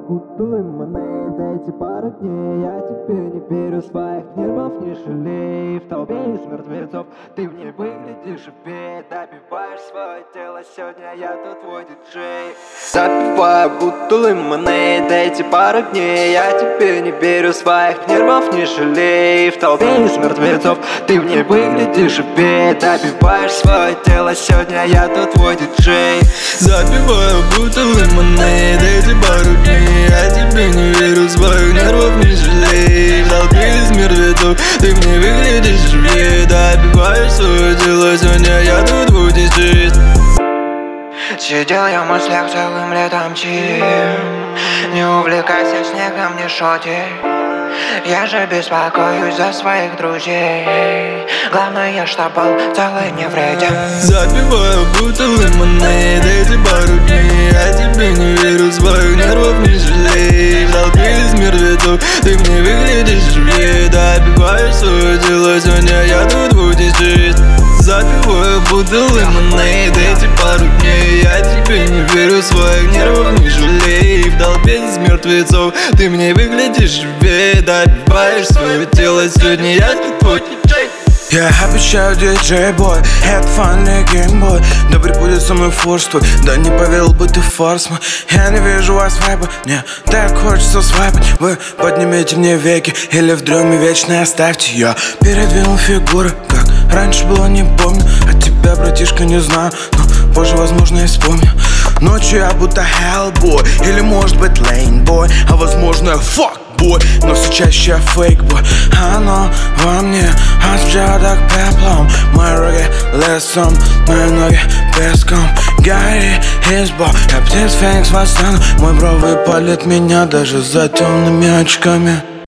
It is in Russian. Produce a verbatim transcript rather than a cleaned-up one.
будто лимонад. Эти пару дней я тебе не верю, своих нервов не жалей. В толпе из мертвецов ты в ней выглядишь живее. Добиваешь свое тело, сегодня я тут твой диджей. Запиваю будто лимонад. Эти пару дней я тебе не верю, своих нервов не жалей. В толпе из мертвецов ты в ней выглядишь живее. Добиваешь свое тело, сегодня я тут твой диджей. Запиваю будто лимонад. Эти пару дней я тебе не верю, своих нервов не жалей. В толпе из мертвецов ты в ней выглядишь живее. Добиваешь свое тело, сегодня я тут твой диджей. Сидел я в мыслях целым летом чил. Не увлекайся снегом, не шоти. Я же беспокоюсь за своих друзей. Главное, чтоб был целый невредим. Запиваю будто лимонад. Эти пару дней я тебе не верю, своих нервов не жалей. В толпе из мертвецов ты мне выглядишь живее. Добиваешь свое дело, сегодня я тут твой диджей. Запиваю будто лимонад. Эти пару дней я тебе не верю, своих нервов не жалей. В толпе из мертвецов ты мне выглядишь живее. Добиваешь свое тело, сегодня я тут твой диджей. Я обещаю, диджей-бой, это фанный геймбой. Да прибудет со мной форс твой, да не поверил бы ты форс мой. Я не вижу вас вайба, мне так хочется свайпать. Вы поднимите мне веки или в дреме вечно оставьте. Я передвинул фигуры, как раньше было, не помню. От тебя, братишка, не знаю, но позже, возможно, я вспомню. Ночью я будто Hellboy, или может быть Laneboy, а возможно я fuckboy, но все чаще я фейкбой. Оно во мне освежает пеплом. Мои руки лесом, мои ноги песком. Гарри изба, я птиц феникс восстану. Мой бро выпалит меня даже за темными очками.